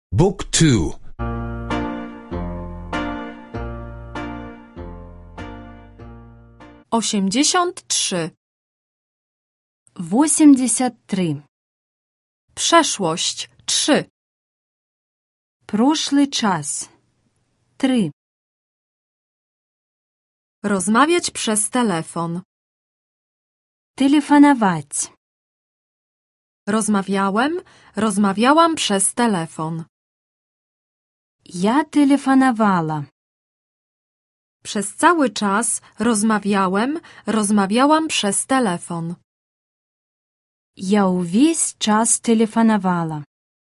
Book 2. 83. 83. Przeszłość 3. Прошлый час. 3. Rozmawiać przez telefon. Телефоновать. Rozmawiałam przez telefon. Я телефоновала. Przez cały czas rozmawiałam przez telefon. Я увесь час телефоновала.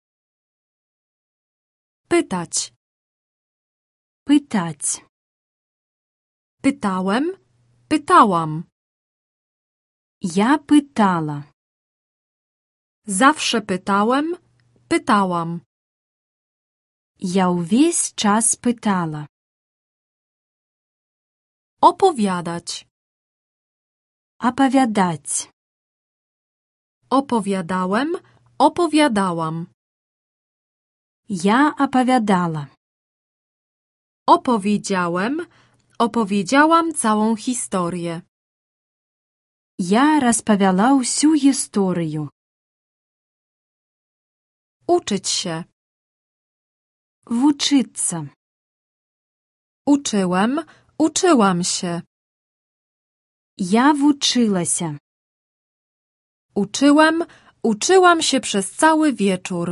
Pytać. Пытать. Pytałam. Я пытала. Zawsze pytałam. Я увесь час пытала. Opowiadać. Opowiadać. Opowiadałam. Я opowiadала. Opowiedziałam całą historię. Я розповіла усю історію. Uczyć się. Вчитися. Uczyłam się. Я вчилася. Uczyłam się przez cały wieczór.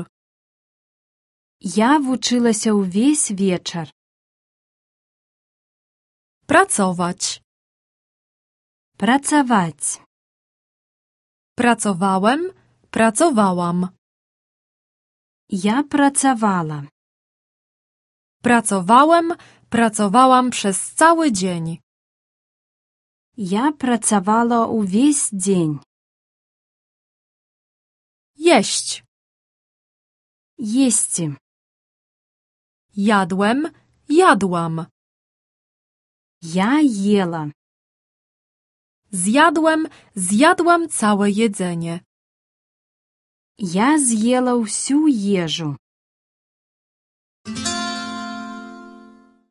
Я вчилася увесь вечір. Pracować. Працювати. Pracowałam. Я працювала. Pracowałam przez cały dzień. Я працювала увесь день. Jeść. Їсти. Jadłam. Я їла. Zjadłam całe jedzenie. Я з'їла всю їжу.